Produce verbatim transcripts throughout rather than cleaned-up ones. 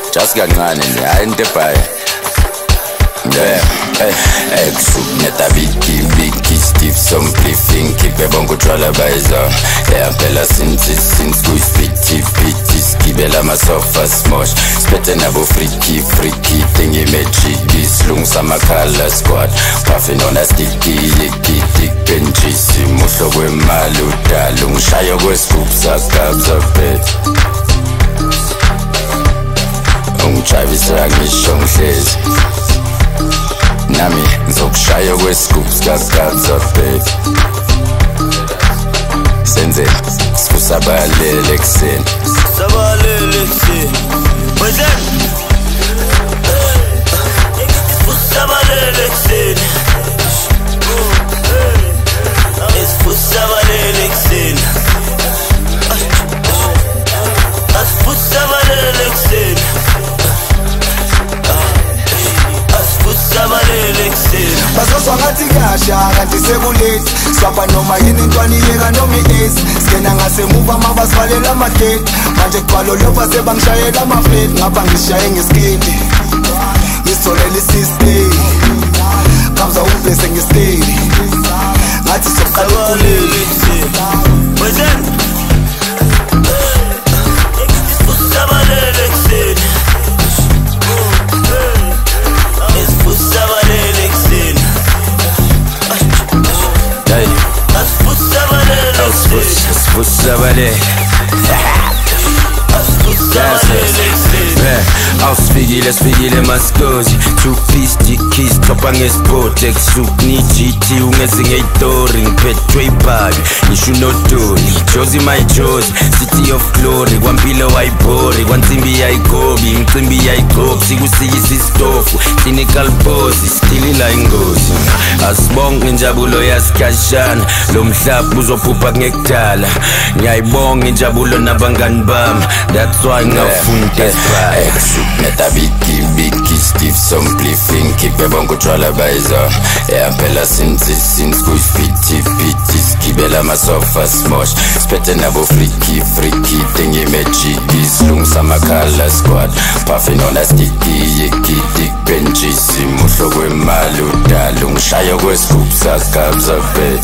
just kancane nje hayi into ebhayi. Yeah, hey, hey, kusukuneta viki, viki, Steve, some cliffing, kipe bongo trala baiza. Yeah, phela since, since kuyispiti, piti, skibela masofa smosh. Spete nabo freaky, freaky, tingi mechiki, slungsa makala squad. Puffin on a sticky, yiki, tik benjisi, muhlo kwemali udala, ungishayo kwescoop, sakabza bed. Ungijayivisa ngisho ngihlezi. Nami ngizokushaya kwescoops kakabza baby. Senze sifusabalele ekseni. Sabalele ekseni. Wenzeni sifusabalele ekseni. Sifusabalele ekseni. Sifusabalele ekseni. Bazozwa ngathi kasha kanti sekulate. Swapha noma yini intwana iyeka noma i-ace. Skena ngasemuva mabasivalela amagate. Manje kuqalo lopa sebangishayela amaflate. Ngapha ngishaye ngesikindi ngisolele i-system. Kamza ubese ngesiteli ngathi soqala ukulele. Wenzeni sifusabalele ekseni. Sifusabalele ekseni. Hey, Sifusabalele ekseni. sifusabalele. Ausfikile sifikile maskozi two piece dikis topa ngesport exup ni G T ungezinge itori ngiphethwe ibhabi ngisho nodoli Josie my Josie city of glory kwampilo wayibhori kwansimbi yayigobi imicimbi yayigobi sikusikisa istofu clinical pose still la ingozi asibonge injabulo yasikashana lo mhlaba uzophupha ngekudala ngiyayibonga injabulo nabangani bami that's why ngafunda desperate neta biki biki Steve some cliffing kipe bongo trala baiza yeah phela since since kuyispiti piti skibela masofa smosh spete nabo freaky freaky tingi mechiki slungsa makala squad puffin on a sticky yiki tik benjisi muhlo kwemali udala ungishayo kwescoop sakabza bed.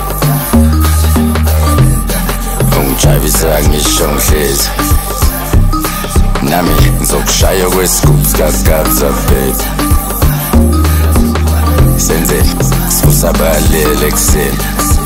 Ungijayivisa ngisho ngihlezi. Nami ngizokushaya kwescoops kakabza baby. Senze sifusabalele ekseni.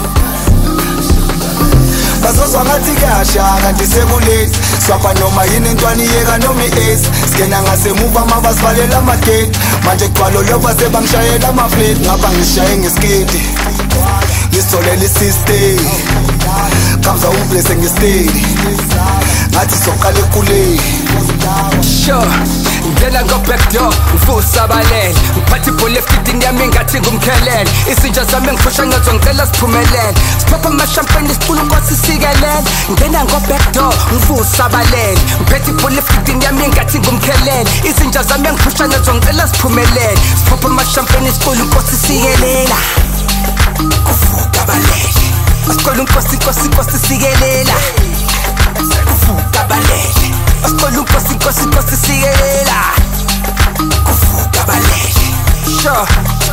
Bazozwa ngathi kasha kanti sekulate. Swapha noma yini intwana iyeka noma i-ace. Skena ngasemuva mabasivalela amagate. Manje kuqalo lopa sebangishayela amaflate. Ngapha ngishaye ngesikindi ngisolele i-system. Kamza ubese ngesiteli ngathi soqala ekuleni. Sure, ngena go back door, ngifusabalele. Ngiphathi ibhola efitini yami ngathi ngumkhelele. Izinja zami ngiphusha ngazo ngicela siphumelele. Siphapha amashampeni sicula inkosi sikelele. Ngena go back door, ngifusabalele. Ngiphathi ibhola efitini yami ngathi ngumkhelele. Izinja zami ngiphusha ngazo ngicela siphumelele. Siphapha amashampeni sicula inkosi sikelela. Kufukabalele. Asicela inkosi inkosi inkosi sikelela. Kufukabalele. Asicela inkosi inkosi inkosi sikelela. Kufukabalele. Sure.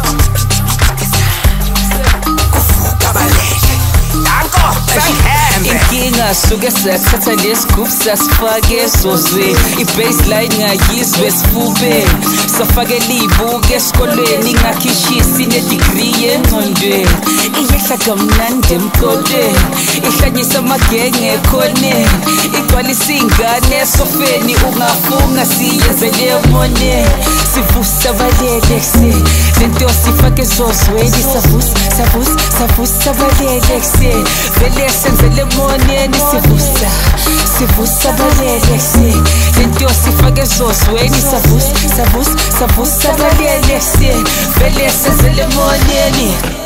Kufukabalele. Danko, inkinga suke siyathatha lesgroup sasifake esozweni ibaseline ngayizwe esifubeni safakela iyibuke esikolweni ingakhishisi inedegree engqondweni iyehla kamnandi emqolweni ihlanyisa amagenge ekhoneni igcwalisa iy'ngane esofeni ungafunga siyenzele emoneni sivusabalele ekseni lento sifake esozweni savusa savusa savusa balele ekseni vele senzele emoneni sivusa sivusa balele ekseni lento sifake esozweni savusa savusa savusa balele ekseni vele senzele emoneni.